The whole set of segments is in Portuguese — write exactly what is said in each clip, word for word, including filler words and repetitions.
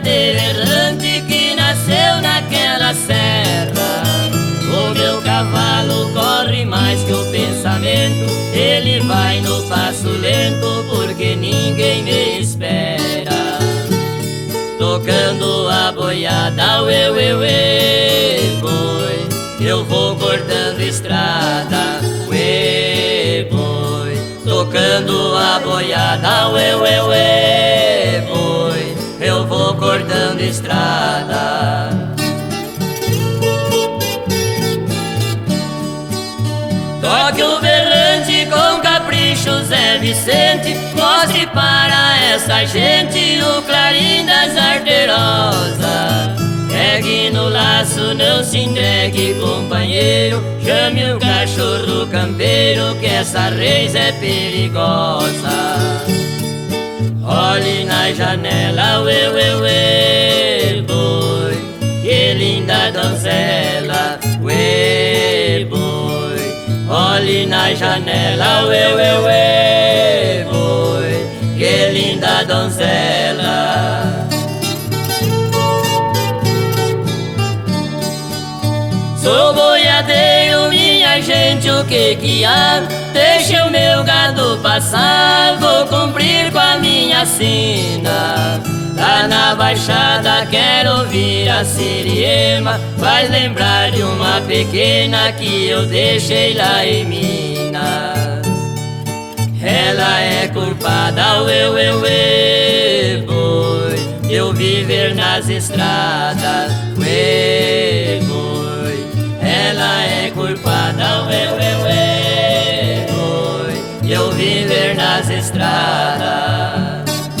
boiadeiro errante que nasceu naquela serra. O meu cavalo corre mais que o pensamento, ele vai no passo lento porque ninguém me espera. Tocando a boiada, uê, uê, uê, boi, eu vou cortando estrada, uê, boi. Tocando a boiada, uê, uê, uê, boi, eu vou cortando estrada. Toque o berrante com capricho, Zé Vicente, mostre para essa gente o clarim das arterosas. Pegue no laço, não se entregue, companheiro, chame o cachorro campeiro que essa reis é perigosa. Olhe na janela, uê, uê, uê, boi, que linda donzela, uê, boi. Olhe na janela, uê, uê, uê, boi, que linda donzela. Sou boiadeiro, minha gente, o que que há? Deixa o meu gado passar, vou cumprir com a minha sina. Lá na baixada quero ouvir a siriema, vai lembrar de uma pequena que eu deixei lá em Minas. Ela é culpada, uê, uê, uê, boi, eu viver nas estradas, uê, boi. Ela é culpada, uê, uê, uê, boi, eu viver nas estradas.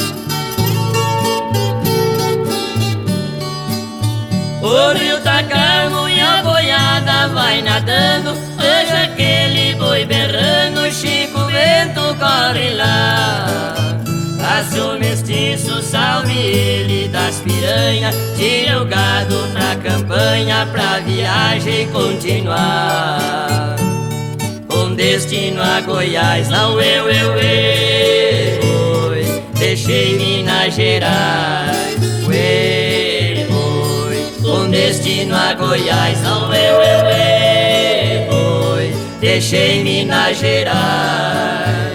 O rio tá calmo e a boiada vai nadando, veja aquele boi berrando, Chico Bento corre lá. Passe o mestiço, salve ele das piranhas, tira o gado pra campanha, pra viagem continuar. Com destino a Goiás, lá uê, uê, uê, boi, deixei Minas Gerais, uê, boi. Com destino a Goiás, lá uê, uê, uê, boi, deixei Minas Gerais.